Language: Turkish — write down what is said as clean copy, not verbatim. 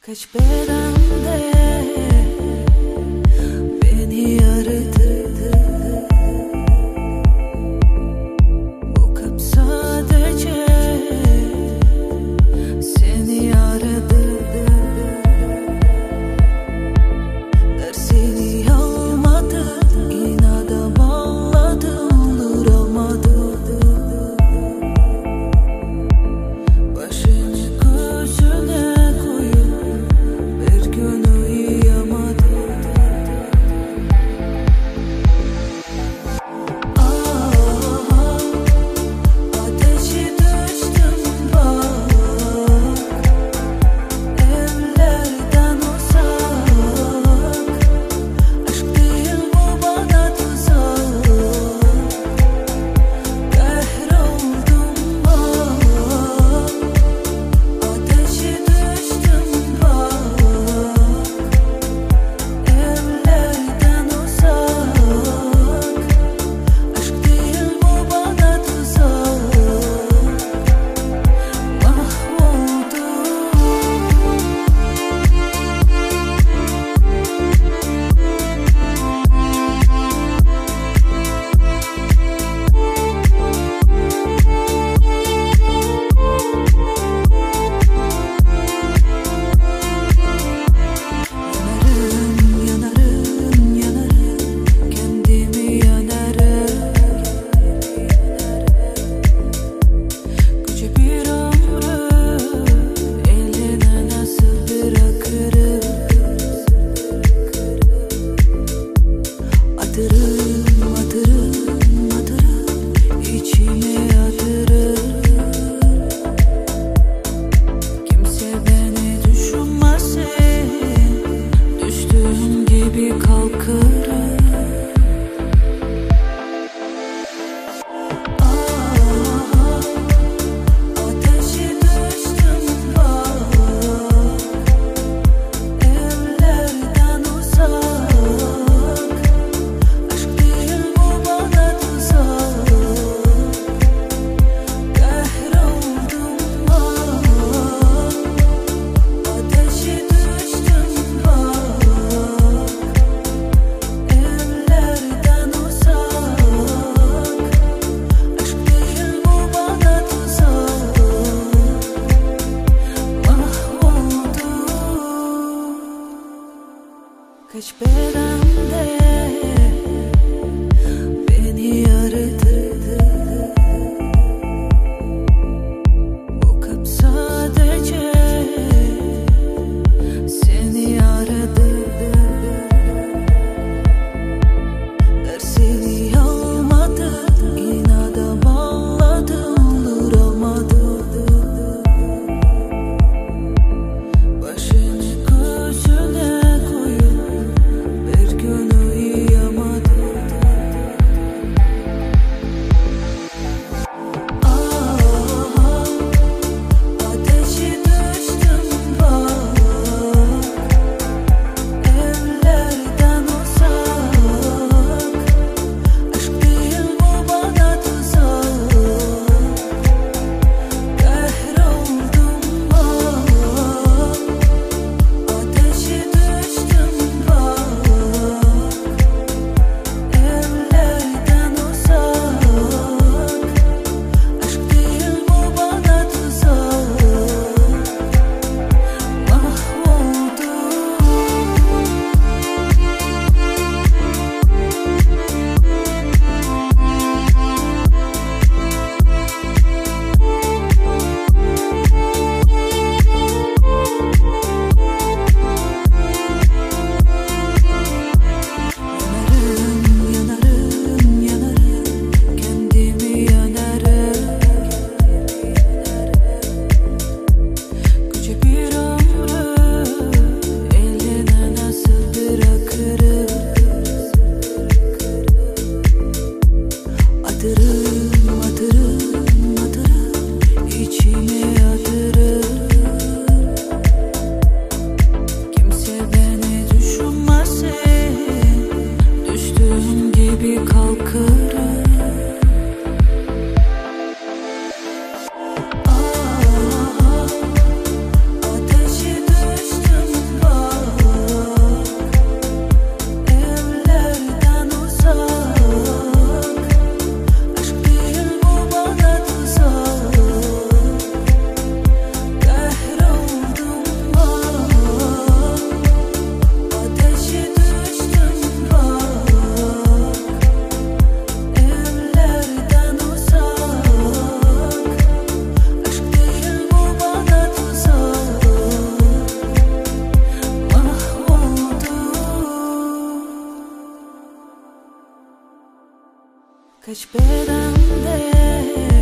Kaç bedende beni aradı. Bu kalp sadece seni aradı. Dersini almadı, inada bağladı, olamadı. Başını gözüne koyup bir gün uyuyamadı. Ateşi düştüm bak, evlerden uzak. Aşk değil bu bana tuzak. Kahroldum bak, ateşi düştüm bak, evlerden uzak. Aşk değil bu bana tuzak. Mahvoldum. Yanarım, yanarım, kendimi yanarım. Koca bir ömrü eline nasıl bırakırım? Atırım, atırım, atırım, içime atırım. Kimse beni düşünmesin, düştüğüm gibi kalkarım. Ateşi düştüm bak, evlerden uzak. Aşk değil bu bana tuzak. Kahroldum bak, ateşi düştüm bak, evlerden uzak. Aşk değil bu bana tuzak. Mahvoldum. Kaç bedende beni aradı. Bu kalp sadece seni aradı. Dersini almadı, inada bağladı, olamadı. Başını gözüne koyup bir gün uyuyamadı. Kaç bedende